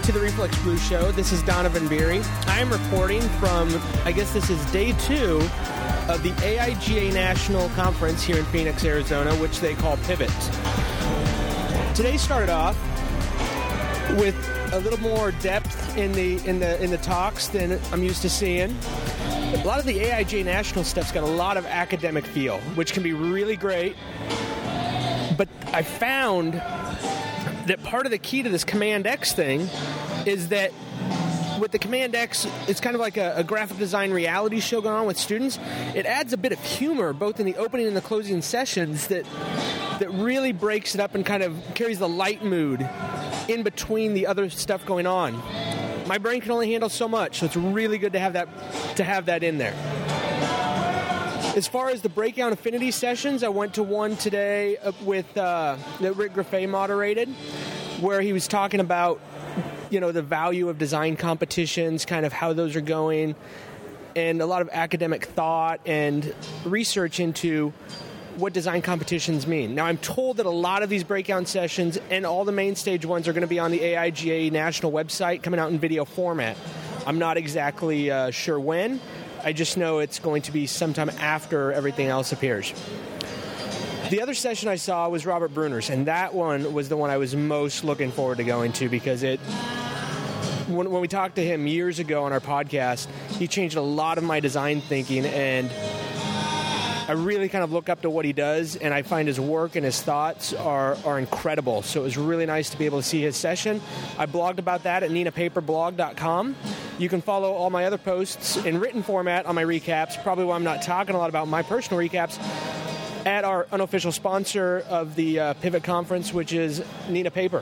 to the Reflex Blues Show. This is Donovan Beery. I am reporting from, I guess this is day 2 of the AIGA National Conference here in Phoenix, Arizona, which they call Pivot. Today started off with a little more depth in the talks than I'm used to seeing. A lot of the AIGA National stuff's got a lot of academic feel, which can be really great. But I found that part of the key to this Command X thing is that with the Command X, it's kind of like a graphic design reality show going on with students. It adds a bit of humor both in the opening and the closing sessions that really breaks it up and kind of carries the light mood in between the other stuff going on. My brain can only handle so much, so it's really good to have that in there. As far as the breakdown affinity sessions, I went to one today with that Rick Graffet moderated, where he was talking about, the value of design competitions, kind of how those are going, and a lot of academic thought and research into what design competitions mean. Now, I'm told that a lot of these breakout sessions and all the main stage ones are going to be on the AIGA National website, coming out in video format. I'm not exactly sure when. I just know it's going to be sometime after everything else appears. The other session I saw was Robert Bruner's, and that one was the one I was most looking forward to going to because when we talked to him years ago on our podcast, he changed a lot of my design thinking, and I really kind of look up to what he does, and I find his work and his thoughts are incredible. So it was really nice to be able to see his session. I blogged about that at ninapaperblog.com. You can follow all my other posts in written format on my recaps, probably why I'm not talking a lot about my personal recaps, at our unofficial sponsor of the Pivot Conference, which is Nina Paper.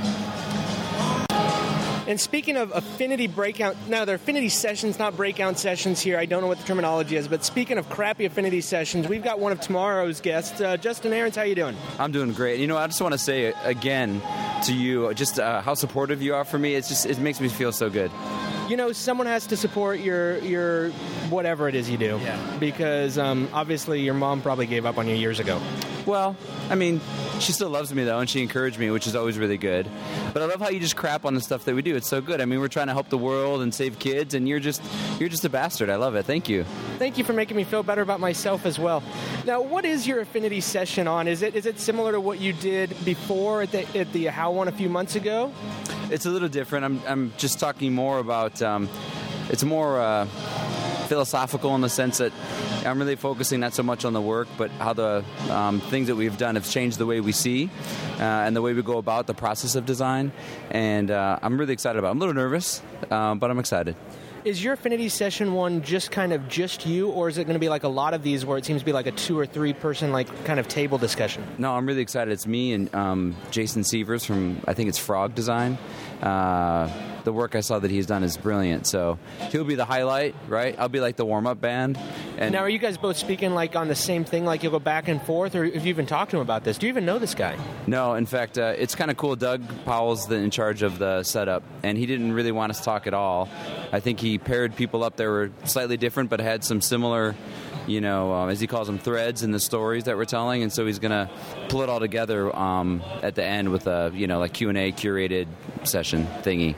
And speaking of affinity breakout, now they're affinity sessions, not breakout sessions here. I don't know what the terminology is, but speaking of crappy affinity sessions, we've got one of tomorrow's guests. Justin Ahrens, how you doing? I'm doing great. I just want to say again to you just how supportive you are for me. It makes me feel so good. Someone has to support your whatever it is you do. Yeah. Because obviously your mom probably gave up on you years ago. Well, she still loves me, though, and she encouraged me, which is always really good. But I love how you just crap on the stuff that we do. It's so good. We're trying to help the world and save kids, and you're just a bastard. I love it. Thank you. Thank you for making me feel better about myself as well. Now, what is your affinity session on? Is it similar to what you did before at the How one a few months ago? It's a little different. I'm just talking more about it's more philosophical in the sense that I'm really focusing not so much on the work, but how the things that we've done have changed the way we see and the way we go about the process of design. And I'm really excited about it. I'm a little nervous, but I'm excited. Is your affinity session one just you, or is it going to be like a lot of these where it seems to be like a 2 or 3 person kind of table discussion? No, I'm really excited. It's me and Jason Sievers from, I think it's Frog Design. The work I saw that he's done is brilliant. So he'll be the highlight, right? I'll be like the warm-up band. And now, are you guys both speaking on the same thing, like you'll go back and forth, or have you even talked to him about this? Do you even know this guy? No, in fact, it's kind of cool. Doug Powell's in charge of the setup, and he didn't really want us to talk at all. I think he paired people up that were slightly different but had some similar, as he calls them, threads in the stories that we're telling, and so he's going to pull it all together at the end with a, Q&A curated session thingy.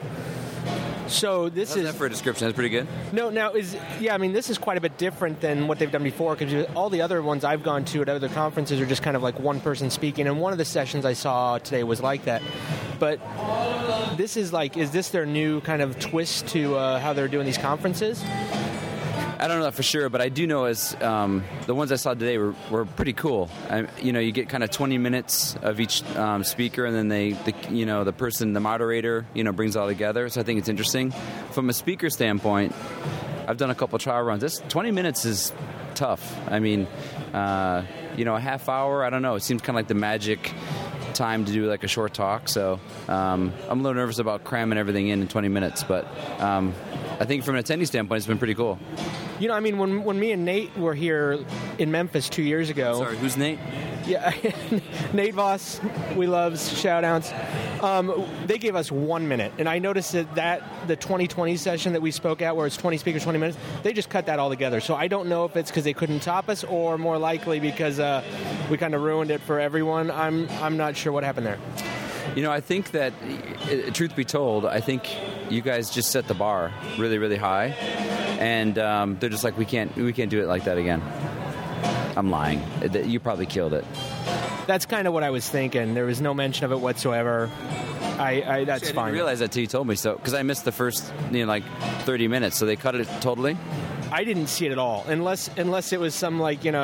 So this How's that for a description? That's pretty good. No, now this is quite a bit different than what they've done before, because all the other ones I've gone to at other conferences are just kind of like one person speaking, and one of the sessions I saw today was like that. But this is this their new kind of twist to how they're doing these conferences? I don't know that for sure, but I do know as the ones I saw today were pretty cool. You get kind of 20 minutes of each speaker, and then the moderator, brings it all together. So I think it's interesting. From a speaker standpoint, I've done a couple trial runs. 20 minutes is tough. A half hour, I don't know. It seems kind of like the magic time to do like a short talk. So I'm a little nervous about cramming everything in 20 minutes, but I think from an attendee standpoint, it's been pretty cool. When me and Nate were here in Memphis 2 years ago... Sorry, who's Nate? Yeah, Nate Voss, we love, shout-outs. They gave us 1 minute, and I noticed that the 2020 session that we spoke at, where it's 20 speakers, 20 minutes, they just cut that all together. So I don't know if it's because they couldn't top us, or more likely because we kind of ruined it for everyone. I'm not sure what happened there. I think that, truth be told, I think you guys just set the bar really, really high, and they're just like, we can't do it like that again. I'm lying. You probably killed it. That's kind of what I was thinking. There was no mention of it whatsoever. That's I fine. didn't realize that till you told me so, because I missed the first 30 minutes, so they cut it totally? I didn't see it at all, unless it was some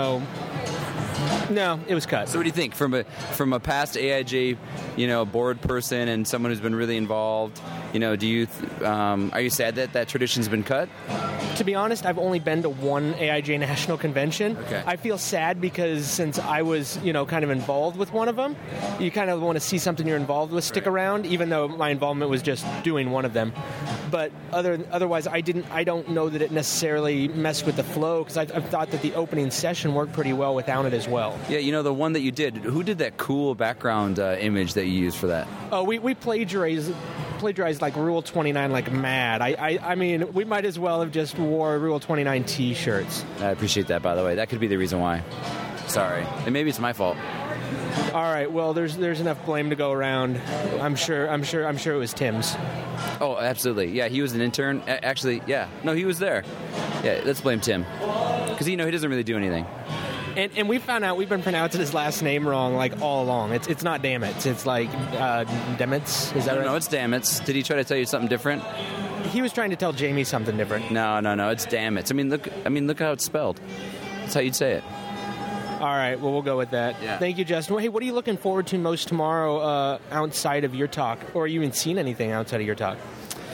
no, it was cut. So what do you think from a past AIJ, board person and someone who's been really involved? Do you are you sad that tradition's been cut? To be honest, I've only been to one AIJ National Convention. Okay. I feel sad because since I was, kind of involved with one of them, you kind of want to see something you're involved with stick around, even though my involvement was just doing one of them. But otherwise, I don't know that it necessarily messed with the flow, because I thought that the opening session worked pretty well without it as well. Yeah, the one that you did, who did that cool background image that you used for that? Oh, we plagiarized like Rule 29 like mad. I mean, we might as well have just wore Rule 29 T-shirts. I appreciate that, by the way. That could be the reason why. Sorry. And maybe it's my fault. All right. Well, there's enough blame to go around. I'm sure it was Tim's. Oh, absolutely. Yeah, he was an intern. Actually, yeah. No, he was there. Yeah, let's blame Tim, because he doesn't really do anything. And we found out we've been pronouncing his last name wrong like all along. It's not Damitz. It's like Demitz. Is that right? No, it's Damitz. Did he try to tell you something different? He was trying to tell Jamie something different. No. It's Damitz. I mean, look how it's spelled. That's how you'd say it. All right. Well, we'll go with that. Yeah. Thank you, Justin. Well, hey, what are you looking forward to most tomorrow outside of your talk? Or you even seen anything outside of your talk?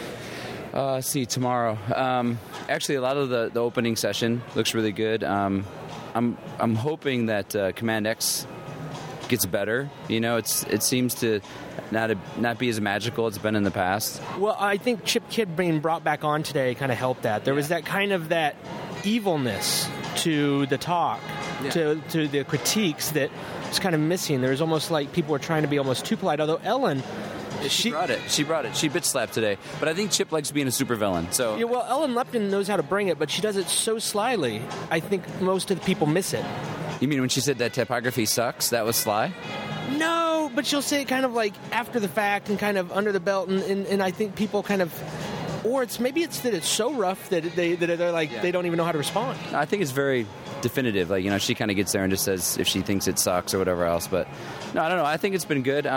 See, tomorrow. Actually, a lot of the opening session looks really good. I'm hoping that Command X gets better. It seems to not be as magical as it's been in the past. Well, I think Chip Kidd being brought back on today kind of helped that. There was that kind of that evilness to the talk, to the critiques that was kind of missing. There was almost like people were trying to be almost too polite, although Ellen... She brought it. She bitch slapped today. But I think Chip likes being a supervillain. So yeah, well, Ellen Lupton knows how to bring it, but she does it so slyly. I think most of the people miss it. You mean when she said that typography sucks? That was sly? No, but she'll say it kind of like after the fact and kind of under the belt, and I think people kind of, or maybe it's that it's so rough that they're like they don't even know how to respond. I think it's very definitive. Like, she kind of gets there and just says if she thinks it sucks or whatever else. But no, I don't know. I think it's been good.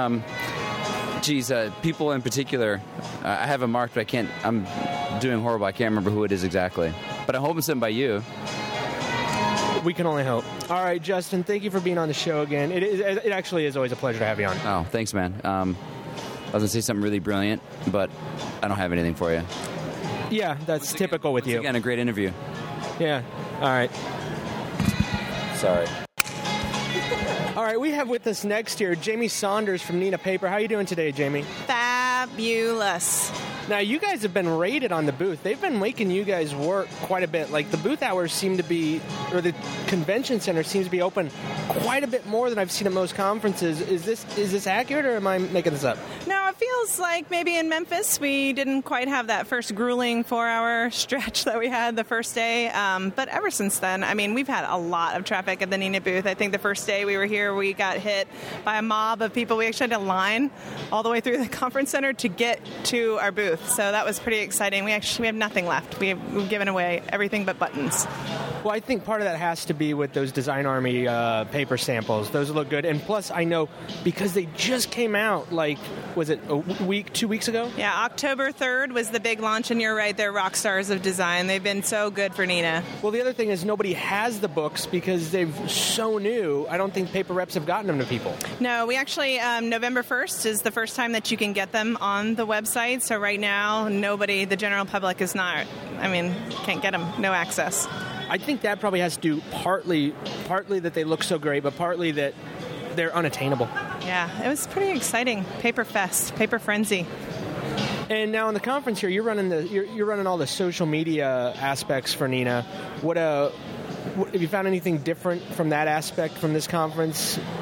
People in particular, I have them marked, but I'm doing horrible. I can't remember who it is exactly. But I'm hoping something by you. We can only hope. All right, Justin, thank you for being on the show again. It actually is always a pleasure to have you on. Oh, thanks, man. I was going to say something really brilliant, but I don't have anything for you. Yeah, that's typical with you. Again, a great interview. Yeah. All right. Sorry. All right, we have with us next here Jamie Saunders from Neenah Paper. How are you doing today, Jamie? Fabulous. Now, you guys have been rated on the booth. They've been making you guys work quite a bit. Like, the booth hours seem to be, or the convention center seems to be open quite a bit more than I've seen at most conferences. Is this accurate, or am I making this up? No, it feels like maybe in Memphis we didn't quite have that first grueling 4-hour stretch that we had the first day. But ever since then, I mean, we've had a lot of traffic at the Neenah booth. I think the first day we were here, we got hit by a mob of people. We actually had to line all the way through the conference center to get to our booth. So that was pretty exciting. We have nothing left. We've given away everything but buttons. Well, I think part of that has to be with those Design Army paper samples. Those look good. And plus, I know because they just came out, like, was it 2 weeks ago? Yeah, October 3rd was the big launch, and you're right, they're rock stars of design. They've been so good for Neenah. Well, the other thing is nobody has the books because they're so new. I don't think paper reps have gotten them to people. No, we actually, November 1st is the first time that you can get them on the website. So right now, the general public is not, can't get them, no access. I think that probably has to do partly that they look so great, but partly that they're unattainable. Yeah, it was pretty exciting. Paper Fest, Paper Frenzy. And now in the conference here, you're running all the social media aspects for Neenah. What have you found anything different from that aspect from this conference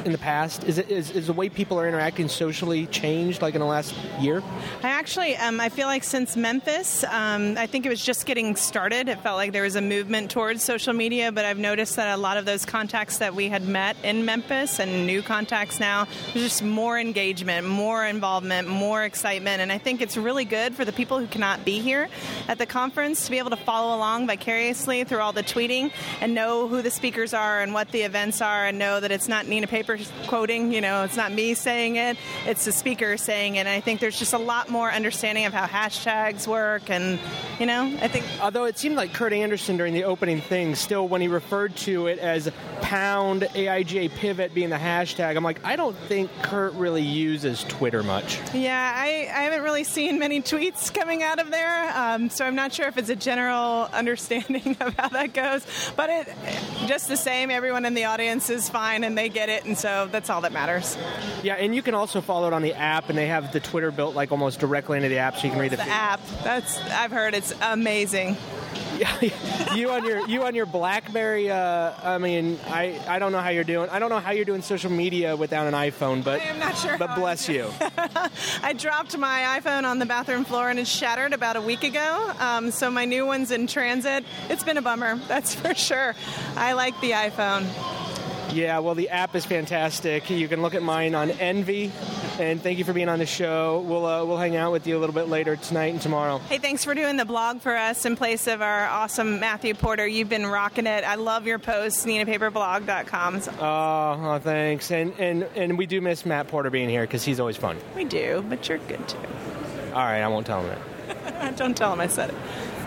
in the past? Is the way people are interacting socially changed, like in the last year? I actually, I feel like since Memphis, I think it was just getting started. It felt like there was a movement towards social media, but I've noticed that a lot of those contacts that we had met in Memphis and new contacts now, there's just more engagement, more involvement, more excitement, and I think it's really good for the people who cannot be here at the conference to be able to follow along vicariously through all the tweeting and know who the speakers are and what the events are, and know that it's not Nina Paper quoting, it's not me saying it, it's the speaker saying it. And I think there's just a lot more understanding of how hashtags work, and I think... Although it seemed like Kurt Anderson during the opening thing, still when he referred to it as pound AIGA pivot being the hashtag, I'm like, I don't think Kurt really uses Twitter much. Yeah, I haven't really seen many tweets coming out of there, so I'm not sure if it's a general understanding of how that goes, but just the same, everyone in the audience is fine and they get it, and so that's all that matters. Yeah, and you can also follow it on the app, and they have the Twitter built like almost directly into the app, so you can read the feed. App. I've heard it's amazing. Yeah, you on your BlackBerry. I don't know how you're doing. I don't know how you're doing social media without an iPhone, but I am not sure. But bless you. I dropped my iPhone on the bathroom floor and it shattered about a week ago. So my new one's in transit. It's been a bummer, that's for sure. I like the iPhone. Yeah, well, the app is fantastic. You can look at mine on Envy, and thank you for being on the show. We'll hang out with you a little bit later tonight and tomorrow. Hey, thanks for doing the blog for us in place of our awesome Matthew Porter. You've been rocking it. I love your posts, NinaPaperBlog.com. Oh, thanks. And we do miss Matt Porter being here because he's always fun. We do, but you're good too. All right, I won't tell him that. Don't tell him I said it.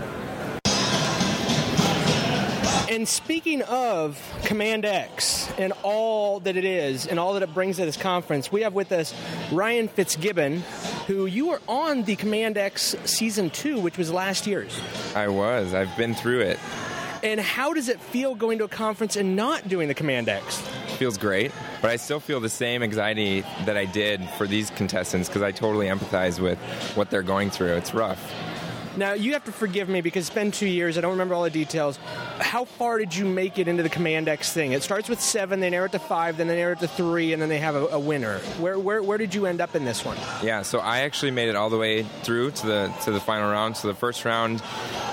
And speaking of Command X and all that it is and all that it brings to this conference, we have with us Ryan Fitzgibbon, who you were on the Command X Season 2, which was last year's. I was. I've been through it. And how does it feel going to a conference and not doing the Command X? Feels great, but I still feel the same anxiety that I did for these contestants because I totally empathize with what they're going through. It's rough. Now, you have to forgive me because it's been 2 years. I don't remember all the details. How far did you make it into the Command X thing? It starts with 7, they narrow it to 5, then they narrow it to 3, and then they have a winner. Where did you end up in this one? Yeah, so I actually made it all the way through to the final round. So the first round,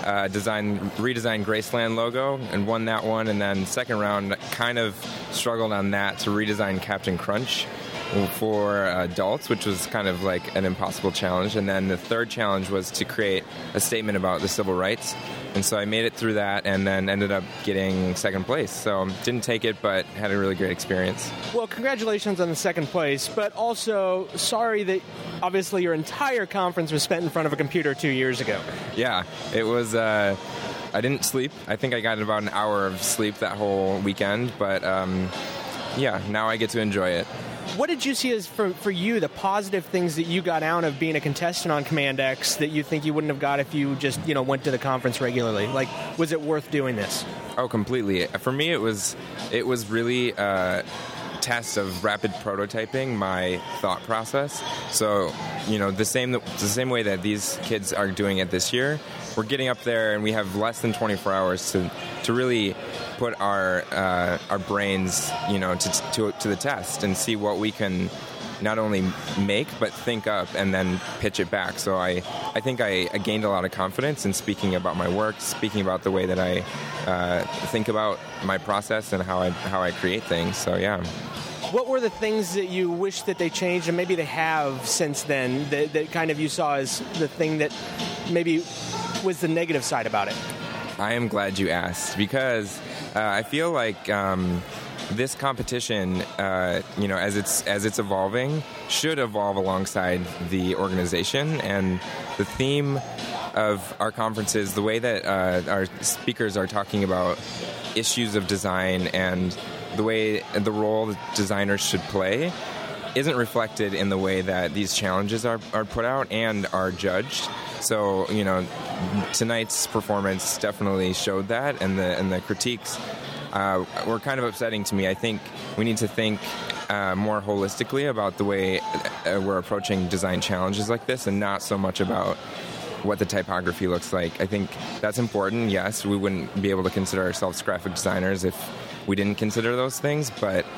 redesigned Graceland logo and won that one. And then second round, kind of struggled on that to redesign Captain Crunch for adults, which was kind of like an impossible challenge. And then the third challenge was to create a statement about the civil rights. And so I made it through that and then ended up getting second place. So didn't take it, but had a really great experience. Well, congratulations on the second place, but also sorry that obviously your entire conference was spent in front of a computer 2 years ago. Yeah, it was... I didn't sleep. I think I got about an hour of sleep that whole weekend, but yeah, now I get to enjoy it. What did you see as, for you, the positive things that you got out of being a contestant on Command X that you think you wouldn't have got if you just, went to the conference regularly? Like, was it worth doing this? Oh, completely. For me, it was really a test of rapid prototyping my thought process. So, the same way that these kids are doing it this year, we're getting up there and we have less than 24 hours to really put our brains, to the test and see what we can not only make but think up and then pitch it back. So I think I gained a lot of confidence in speaking about my work, speaking about the way that I think about my process and how I create things. So yeah. What were the things that you wish that they changed, and maybe they have since then, that kind of you saw as the thing that maybe was the negative side about it? I am glad you asked, because I feel like this competition, as it's evolving, should evolve alongside the organization. And the theme of our conferences, the way that our speakers are talking about issues of design and the role that designers should play, isn't reflected in the way that these challenges are put out and are judged. So, tonight's performance definitely showed that, and the critiques were kind of upsetting to me. I think we need to think more holistically about the way we're approaching design challenges like this, and not so much about what the typography looks like. I think that's important. Yes, we wouldn't be able to consider ourselves graphic designers if we didn't consider those things, but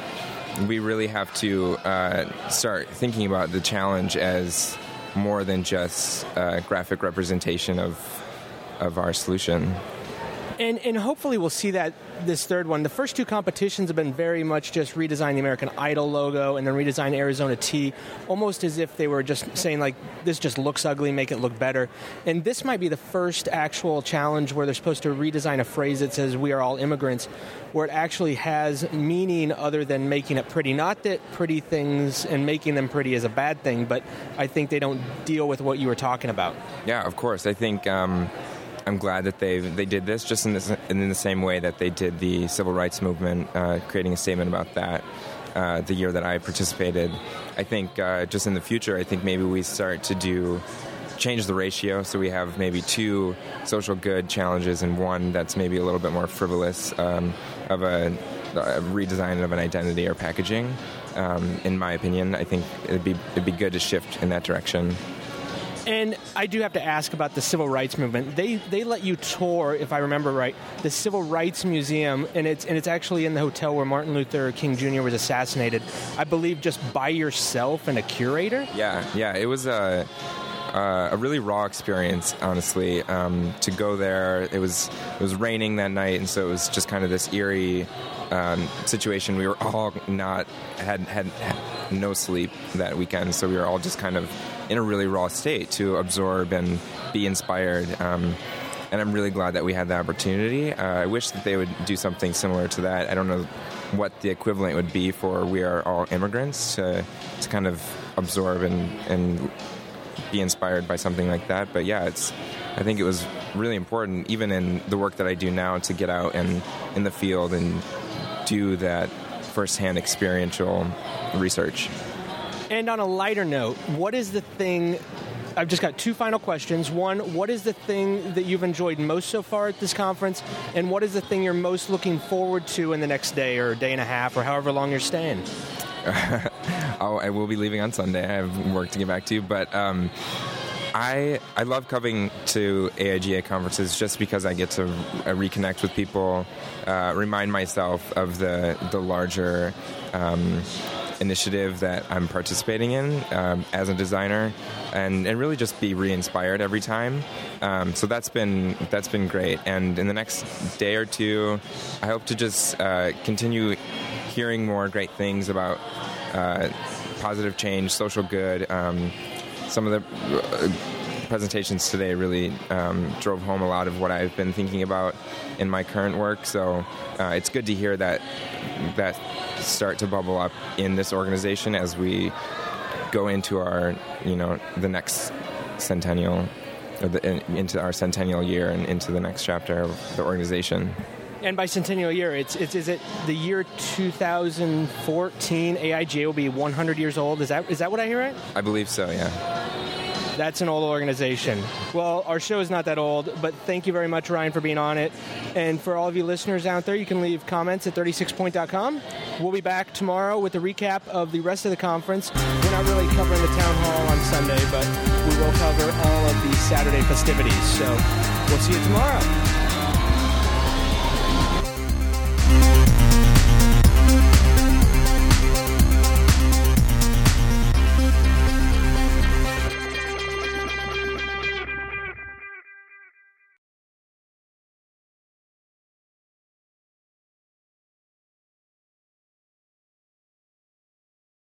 we really have to start thinking about the challenge as more than just a graphic representation of our solution. And hopefully we'll see that this third one. The first two competitions have been very much just redesign the American Idol logo and then redesign Arizona Tea, almost as if they were just saying, like, this just looks ugly, make it look better. And this might be the first actual challenge where they're supposed to redesign a phrase that says, we are all immigrants, where it actually has meaning other than making it pretty. Not that pretty things and making them pretty is a bad thing, but I think they don't deal with what you were talking about. Yeah, of course. I think I'm glad that they did this just in the same way that they did the civil rights movement, creating a statement about that the year that I participated. I think just in the future, I think maybe we start to change the ratio, so we have maybe 2 social good challenges and one that's maybe a little bit more frivolous of a redesign of an identity or packaging. In my opinion, I think it'd be good to shift in that direction. And I do have to ask about the civil rights movement. They let you tour, if I remember right, the Civil Rights Museum, and it's actually in the hotel where Martin Luther King Jr. was assassinated. I believe just by yourself and a curator. Yeah. It was a really raw experience, honestly. To go there, it was raining that night, and so it was just kind of this eerie situation. We were all had no sleep that weekend, so we were all just kind of in a really raw state to absorb and be inspired. And I'm really glad that we had the opportunity. I wish that they would do something similar to that. I don't know what the equivalent would be for We Are All Immigrants to kind of absorb and be inspired by something like that. But yeah, I think it was really important, even in the work that I do now, to get out and in the field and do that firsthand experiential research. And on a lighter note, what is the thing... I've just got 2 final questions. One, what is the thing that you've enjoyed most so far at this conference? And what is the thing you're most looking forward to in the next day or day and a half or however long you're staying? I will be leaving on Sunday. I have work to get back to. But I love coming to AIGA conferences just because I get to reconnect with people, remind myself of the larger initiative that I'm participating in as a designer, and really just be re-inspired every time. So that's been great. And in the next day or 2, I hope to just continue hearing more great things about positive change, social good. Some of the presentations today really drove home a lot of what I've been thinking about in my current work. So it's good to hear that start to bubble up in this organization as we go into our, the next centennial, or into our centennial year and into the next chapter of the organization. And by centennial year, is it the year 2014? AIGA will be 100 years old. Is that what I hear right? I believe so, yeah. That's an old organization. Well, our show is not that old, but thank you very much, Ryan, for being on it. And for all of you listeners out there, you can leave comments at 36point.com. We'll be back tomorrow with a recap of the rest of the conference. We're not really covering the town hall on Sunday, but we will cover all of the Saturday festivities. So we'll see you tomorrow.